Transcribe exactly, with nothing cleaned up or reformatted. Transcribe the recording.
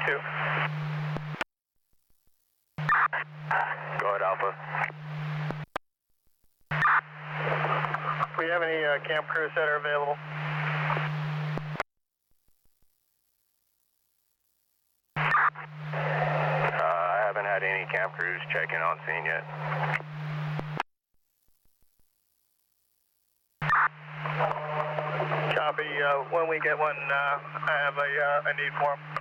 two. Go ahead, Alpha. Do we have any uh, camp crews that are available? Uh, I haven't had any camp crews check in on scene yet. Copy. Uh, when we get one, uh, I have a, uh, a need for them.